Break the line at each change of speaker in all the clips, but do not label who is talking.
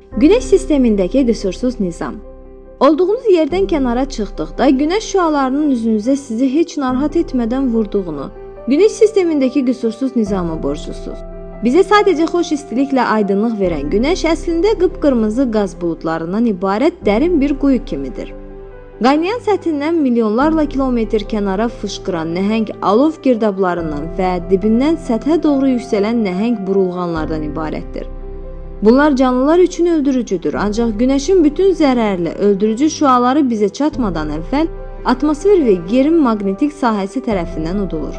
Günəş sistemindəki qüsursuz nizam. Olduğunuz yerdən kənara çıxdıqda günəş şüalarının üzünüzə sizi heç narahat etmədən vurduğunu, Günəş sistemindəki qüsursuz nizama borclusuz. Bizə sadəcə xoş istiliklə aydınlıq verən günəş əslində qıpqırmızı qaz buludlarından ibarət dərin bir quyu kimidir. Qaynayan səthindən milyonlarla kilometr kənara fışqıran nəhəng alov girdablarından və dibindən səthə doğru yüksələn nəhəng burulğanlardan ibarətdir. Bunlar canlılar üçün öldürücüdür, ancaq günəşin bütün zərərli, öldürücü şüaları bizə çatmadan əvvəl atmosfer və yerin maqnetik sahəsi tərəfindən udulur.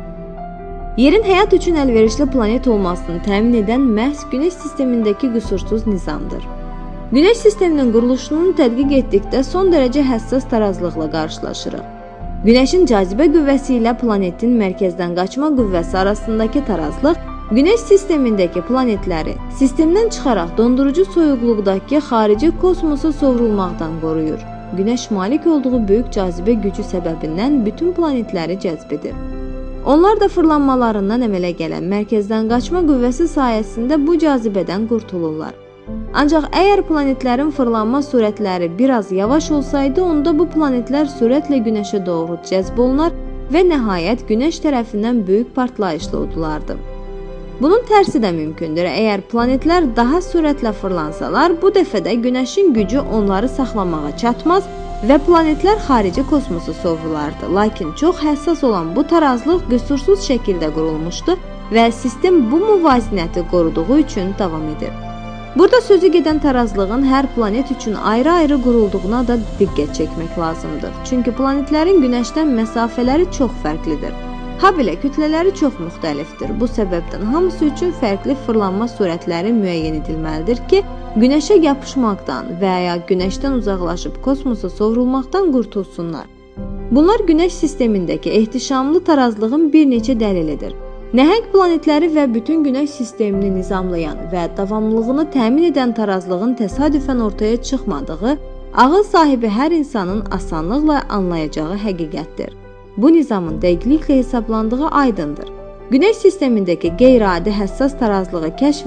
Yerin həyat üçün əlverişli planet olmasını təmin edən məhz Günəş sistemindəki qüsursuz nizamdır. Günəş sisteminin quruluşunu tədqiq etdikdə son dərəcə həssas tarazlıqla qarşılaşırıq. Günəşin cazibə qüvvəsi ilə planetin mərkəzdən qaçma qüvvəsi arasındakı tarazlıq Günəş sistemindəki planetləri sistemdən çıxaraq dondurucu soyuqluqdakı xarici kosmosa sovrulmaqdan qoruyur. Günəş malik olduğu böyük cazibə gücü səbəbindən bütün planetləri cəzb edir. Onlar da fırlanmalarından əmələ gələn mərkəzdən qaçma qüvvəsi sayəsində bu cazibədən qurtulurlar. Ancaq əgər planetlərin fırlanma sürətləri biraz yavaş olsaydı, onda bu planetlər sürətlə Günəşə doğru cəzb olunar və nəhayət Günəş tərəfindən böyük partlayışla udulardı. Bunun tərsi də mümkündür. Əgər planetlər daha sürətlə fırlansalar, bu dəfə də Günəşin gücü onları saxlamağa çatmaz və planetlər xarici kosmosa sovrulardı. Lakin çox həssas olan bu tarazlıq qüsursuz şəkildə qurulmuşdu və sistem bu müvazinəti qoruduğu üçün davam edir. Burada sözü gedən tarazlığın hər planet üçün ayrı-ayrı qurulduğuna da diqqət çəkmək lazımdır. Çünki planetlərin Günəşdən məsafələri çox fərqlidir. Habelə kütlələri çox müxtəlifdir. Bu səbəbdən hamısı üçün fərqli fırlanma sürətləri müəyyən edilməlidir ki, Günəşə yapışmaqdan və ya Günəşdən uzaqlaşıb kosmosa sovrulmaqdan qurtulsunlar. Bunlar Günəş sistemindəki ehtişamlı tarazlığın bir neçə dəlilidir. Nəhəng planetləri və bütün Günəş sistemini nizamlayan və davamlılığını təmin edən tarazlığın təsadüfən ortaya çıxmadığı, ağıl sahibi hər insanın asanlıqla anlayacağı həqiqətdir. Bu nizamın dəqiqliklə hesablandığı aydındır. Günəş sistemindəki qeyri-adi həssas tarazlığı kəşf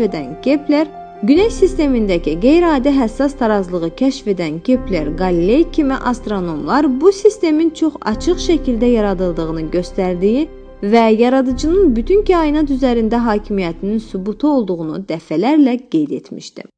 edən Kepler, Galiley kimi astronomlar bu sistemin çox açıq şəkildə yaradıldığını göstərdiyi və yaradıcının bütün kainat üzərində hakimiyyətinin sübutu olduğunu dəfələrlə qeyd etmişdi.